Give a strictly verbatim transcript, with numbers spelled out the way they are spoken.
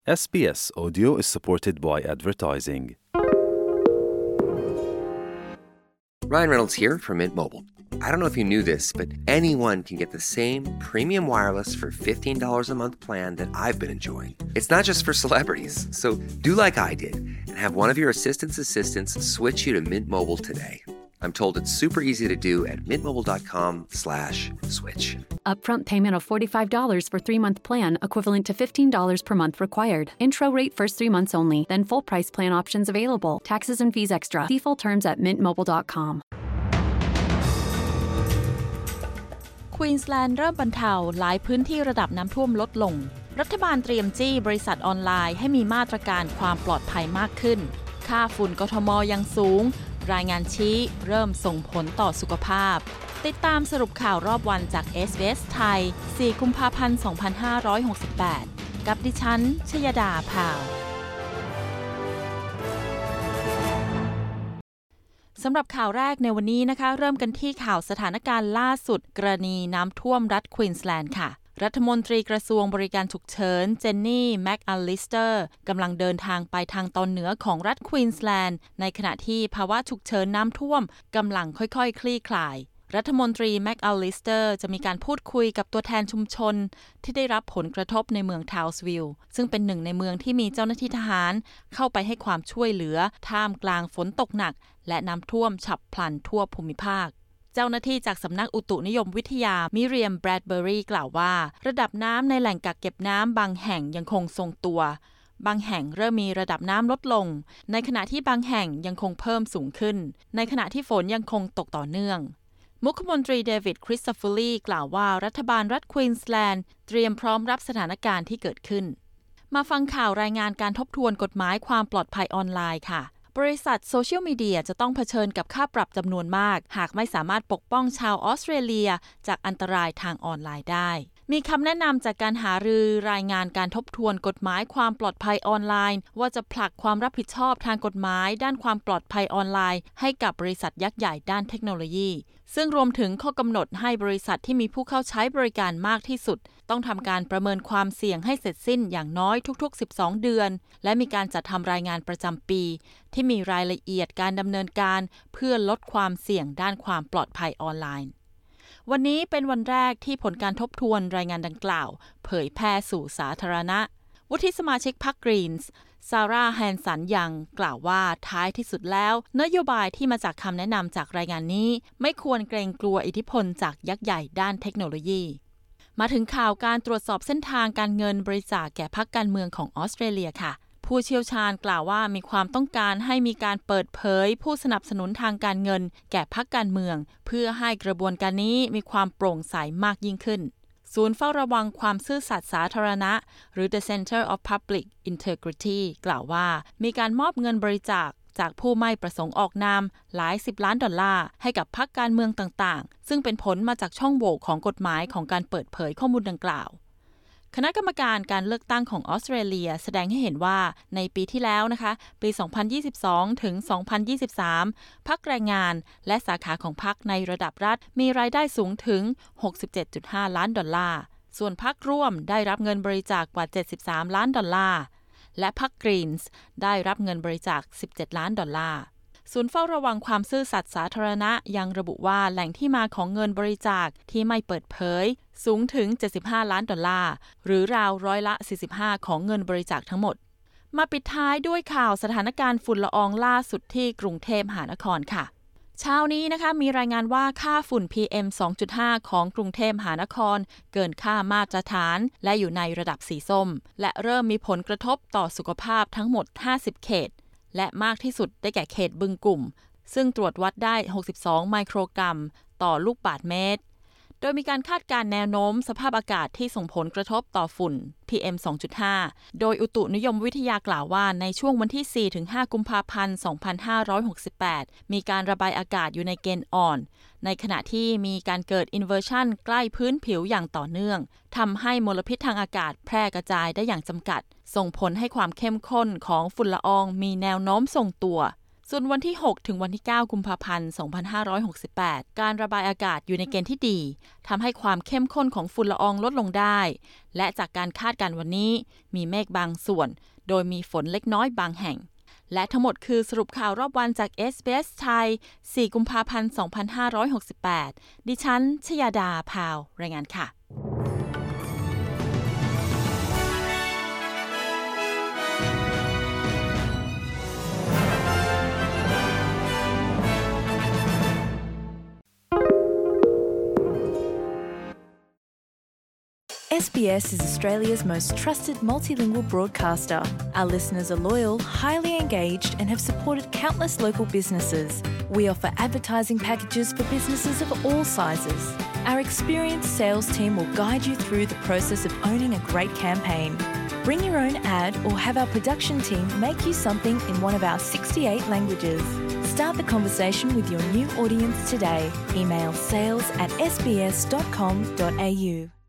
S B S Audio is supported by advertising. Ryan Reynolds here from Mint Mobile. I don't know if you knew this, but anyone can get the same premium wireless for fifteen dollars a month plan that I've been enjoying. It's not just for celebrities, so do like I did and have one of your assistant's assistants switch you to Mint Mobile today. I'm told it's super easy to do at mintmobile.com slash switch. Upfront payment of forty-five dollars for three-month plan, equivalent to fifteen dollars per month required. Intro rate first three months only, then full price plan options available. Taxes and fees extra. See full terms at mint mobile dot com. ควีนสแลนด์เริ่มบรรเทาหลายพื้นที่ระดับน้ำท่วมลดลงรัฐบาลเตรียมจี้บริษัทออนไลน์ให้มีมาตรการความปลอดภัยมากขึ้นค่าฝุ่นกทมยังสูงรายงานชี้เริ่มส่งผลต่อสุขภาพติดตามสรุปข่าวรอบวันจาก เอส บี เอส ไทย สี่กุมภาพันธ์ สองพันห้าร้อยหกสิบแปด กับดิฉันชยดาพาวสำหรับข่าวแรกในวันนี้นะคะเริ่มกันที่ข่าวสถานการณ์ล่าสุดกรณีน้ำท่วมรัฐควีนสแลนด์ค่ะรัฐมนตรีกระทรวงบริการฉุกเฉินเจนนี่แม็กอัลลิสเตอร์กำลังเดินทางไปทางตอนเหนือของรัฐควีนสแลนด์ในขณะที่ภาวะฉุกเฉินน้ำท่วมกำลังค่อยๆคลี่คลายรัฐมนตรีแม็กอัลลิสเตอร์จะมีการพูดคุยกับตัวแทนชุมชนที่ได้รับผลกระทบในเมืองทาวส์วิลล์ซึ่งเป็นหนึ่งในเมืองที่มีเจ้าหน้าที่ทหารเข้าไปให้ความช่วยเหลือท่ามกลางฝนตกหนักและน้ำท่วมฉับพลันทั่วภูมิภาคเจ้าหน้าที่จากสำนักอุตุนิยมวิทยามิเรียมแบรดเบอรี่กล่าวว่าระดับน้ำในแหล่งกักเก็บน้ำบางแห่งยังคงทรงตัวบางแห่งเริ่มมีระดับน้ำลดลงในขณะที่บางแห่งยังคงเพิ่มสูงขึ้นในขณะที่ฝนยังคงตกต่อเนื่องมุขมนตรีเดวิดคริสโตฟูลีกล่าวว่ารัฐบาลรัฐควีนสแลนด์เตรียมพร้อมรับสถานการณ์ที่เกิดขึ้นมาฟังข่าวรายงานการทบทวนกฎหมายความปลอดภัยออนไลน์ค่ะบริษัทโซเชียลมีเดียจะต้องเผชิญกับค่าปรับจำนวนมากหากไม่สามารถปกป้องชาวออสเตรเลียจากอันตรายทางออนไลน์ได้มีคำแนะนำจากการหารือรายงานการทบทวนกฎหมายความปลอดภัยออนไลน์ว่าจะผลักความรับผิดชอบทางกฎหมายด้านความปลอดภัยออนไลน์ให้กับบริษัทยักษ์ใหญ่ด้านเทคโนโลยีซึ่งรวมถึงข้อกำหนดให้บริษัทที่มีผู้เข้าใช้บริการมากที่สุดต้องทำการประเมินความเสี่ยงให้เสร็จสิ้นอย่างน้อยทุกๆสิบสองเดือนและมีการจัดทำรายงานประจำปีที่มีรายละเอียดการดำเนินการเพื่อลดความเสี่ยงด้านความปลอดภัยออนไลน์วันนี้เป็นวันแรกที่ผลการทบทวนรายงานดังกล่าวเผยแพร่สู่สาธารณะวุฒิสมาชิกพรรคกรีนส์ซาร่าแฮนสันยังกล่าวว่าท้ายที่สุดแล้วนโยบายที่มาจากคำแนะนำจากรายงานนี้ไม่ควรเกรงกลัวอิทธิพลจากยักษ์ใหญ่ด้านเทคโนโลยีมาถึงข่าวการตรวจสอบเส้นทางการเงินบริจาคแก่พรรคการเมืองของออสเตรเลียค่ะผู้เชี่ยวชาญกล่าวว่ามีความต้องการให้มีการเปิดเผยผู้สนับสนุนทางการเงินแก่พรรคการเมืองเพื่อให้กระบวนการนี้มีความโปร่งใสมากยิ่งขึ้นศูนย์เฝ้าระวังความซื่อสัตย์สาธารณะหรือ The Center of Public Integrity กล่าวว่ามีการมอบเงินบริจาคจากผู้ไม่ประสงค์ออกนามหลายสิบล้านดอลลาร์ให้กับพรรคการเมืองต่างๆซึ่งเป็นผลมาจากช่องโหว่ของกฎหมายของการเปิดเผยข้อมูลดังกล่าวคณะกรรมการการเลือกตั้งของออสเตรเลียแสดงให้เห็นว่าในปีที่แล้วนะคะปี สองพันยี่สิบสอง ถึง สองพันยี่สิบสาม พรรคแรงงานและสาขาของพรรคในระดับรัฐมีรายได้สูงถึง หกสิบเจ็ดจุดห้า ล้านดอลลาร์ส่วนพรรคร่วมได้รับเงินบริจาคกว่าเจ็ดสิบสามล้านดอลลาร์และพรรคกรีนส์ได้รับเงินบริจาคสิบเจ็ดล้านดอลลาร์ศูนย์เฝ้าระวังความซื่อสัตย์สาธารณะยังระบุว่าแหล่งที่มาของเงินบริจาคที่ไม่เปิดเผยสูงถึงเจ็ดสิบห้าล้านดอลลาร์หรือราวร้อยละสี่สิบห้าของเงินบริจาคทั้งหมดมาปิดท้ายด้วยข่าวสถานการณ์ฝุ่นละอองล่าสุดที่กรุงเทพมหานครค่ะเช้านี้นะคะมีรายงานว่าค่าฝุ่น พี เอ็ม สองจุดห้า ของกรุงเทพมหานครเกินค่ามาตรฐานและอยู่ในระดับสีส้มและเริ่มมีผลกระทบต่อสุขภาพทั้งหมดห้าสิบเขตและมากที่สุดได้แก่เขตบึงกุ่มซึ่งตรวจวัดได้หกสิบสองไมโครกรัมต่อลูกบาศก์เมตรโดยมีการคาดการณ์แนวโน้มสภาพอากาศที่ส่งผลกระทบต่อฝุ่น พี เอ็ม สองจุดห้า โดยอุตุนิยมวิทยากล่าวว่าในช่วงวันที่ สี่ถึงห้า กุมภาพันธ์ สองพันห้าร้อยหกสิบแปด มีการระบายอากาศอยู่ในเกณฑ์อ่อนในขณะที่มีการเกิดอินเวอร์ชันใกล้พื้นผิวอย่างต่อเนื่องทำให้มลพิษทางอากาศแพร่กระจายได้อย่างจำกัดส่งผลให้ความเข้มข้นของฝุ่นละอองมีแนวโน้มทรงตัวส่วนวันที่หกถึงวันที่เก้ากุมภาพันธ์สองพันห้าร้อยหกสิบแปดการระบายอากาศอยู่ในเกณฑ์ที่ดีทำให้ความเข้มข้นของฝุ่นละอองลดลงได้และจากการคาดการณ์วันนี้มีเมฆบางส่วนโดยมีฝนเล็กน้อยบางแห่งและทั้งหมดคือสรุปข่าวรอบวันจาก เอส บี เอส ไทยสี่กุมภาพันธ์สองพันห้าร้อยหกสิบแปดดิฉันชยาดาพาวรายงานค่ะเอส บี เอสis Australia's most trusted multilingual broadcaster. Our listeners are loyal, highly engaged, and have supported countless local businesses. We offer advertising packages for businesses of all sizes. Our experienced sales team will guide you through the process of owning a great campaign. Bring your own ad or have our production team make you something in one of our sixty-eight languages. Start the conversation with your new audience today. Email sales at s b s dot com dot a u.